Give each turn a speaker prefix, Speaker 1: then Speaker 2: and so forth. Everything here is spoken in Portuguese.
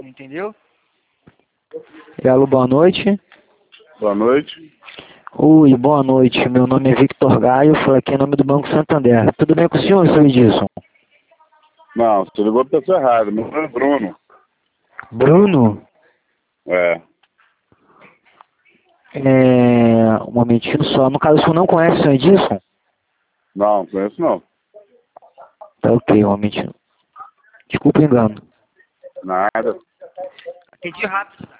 Speaker 1: entendeu? Alô, boa noite.
Speaker 2: Boa noite.
Speaker 1: Oi, boa noite. Meu nome é Victor Gaio, falo aqui em nome do Banco Santander. Tudo bem com o senhor, seu Edilson?
Speaker 2: Não, você ligou pra pessoa errada. Meu nome é Bruno.
Speaker 1: Bruno?
Speaker 2: É.
Speaker 1: Um momentinho só. No caso, o senhor não conhece o senhor Edilson?
Speaker 2: Não, conheço não.
Speaker 1: Tá ok, um momentinho. Desculpa o engano.
Speaker 2: Nada.
Speaker 1: Atendi rápido.